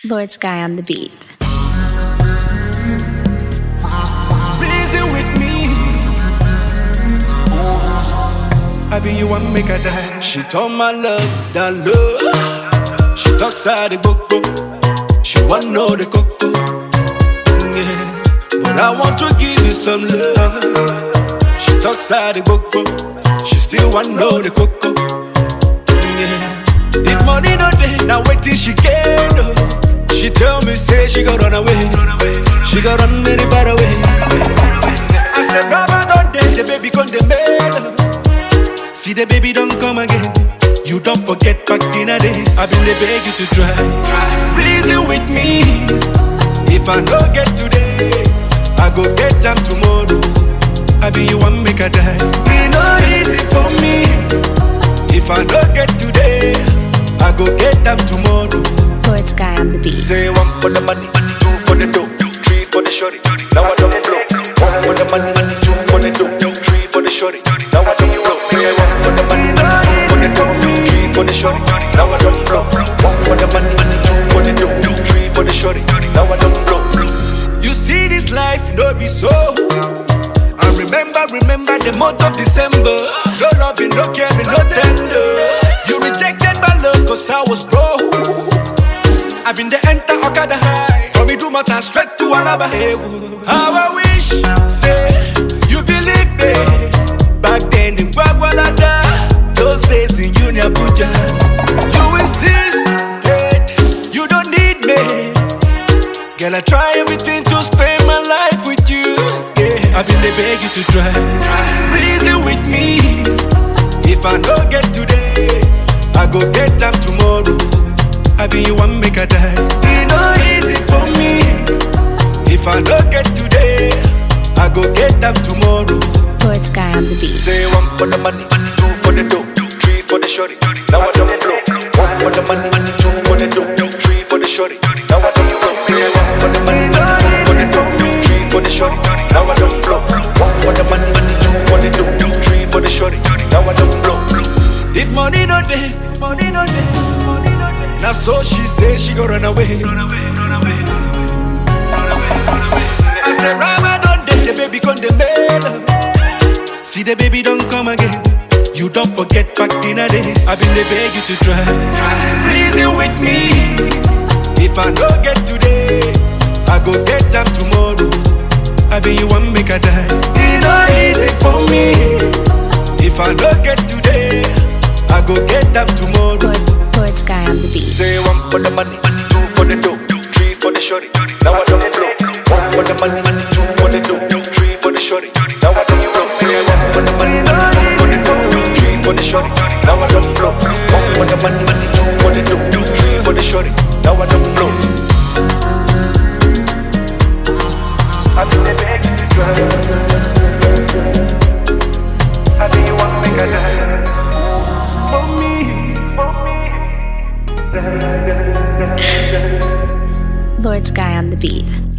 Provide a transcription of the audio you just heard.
Lord Sky on the beat. Reason with me. I be you want make her die. She told my love that love. She talks out the book. She want know the cocoa. Yeah. But I want to give you some love. She talks out the book. She still want know the cocoa. Yeah. If money no day, now wait till she get. She tell me say she gon' run away. She gon' run very far away. I said rubber don't day, the baby gon' the mail. See the baby don't come again. You don't forget back in the days. I've been beg you to try. Reason with me. If I don't get today, I go get them tomorrow. I be you want make a die. It no easy for me. If I don't get today, I go get them tomorrow. Lord Sky on the beat. Say one for the money, two for the dough, three for the shorty. Now I don't blow. One for the money, two for the dough, three for the shorty. Now I don't blow. Say one for the money, two for the dough, three for the shorty. Now I don't blow. One for the money, two for the dough, three for the shorty. Now I don't blow. You see this life no be so. I remember the month of December. No loving, no caring, no tender. You rejected my love 'cause I was broke. I've been the enter Okada high. From me do matter straight to Alaba. How I wish, say, you believe me. Back then in Gwagwalada, those days in Union Abuja. You insist, you don't need me. Girl, I try everything to spend my life with you. Yeah, I've been the beg you to try. Reason with me. If I don't get today, I go get them tomorrow. I be you want make a die. It no easy for me. If I don't get today, I go get them tomorrow. Lord Sky on the beat. Say one for the money, two for the dough, three for the shorty. Now I don't blow. One for the money, two for the dough, three for the shorty. Now I don't blow. Say one for the money, two for the dough, three for the shorty. Now I don't blow. One for the money, two for the dough, three for the shorty. Now I don't blow. If money no day, money no day. Now so she say she gon' run away. As the Ramadan day, the baby gon' the mail. See the baby don't come again. You don't forget back in the days. I've been the beg you to try. Reason with me. If I don't get today, I go get them tomorrow. I be you want make a die. It no easy for me. If I don't get today, I go get them tomorrow. Lord Sky on the beat. Say one for the money, two for the dough, three for the shorty. Now I don't blow. One for the money, two for the dough, three for the shorty. Now I don't blow. Say one for the money, two for the dough, three for the shorty. Now I don't blow. One for the money, two for the dough, three for the shorty. Now I don't blow. I think they beg you to try. I think you want to make a die. For me. Lord Sky on the beat.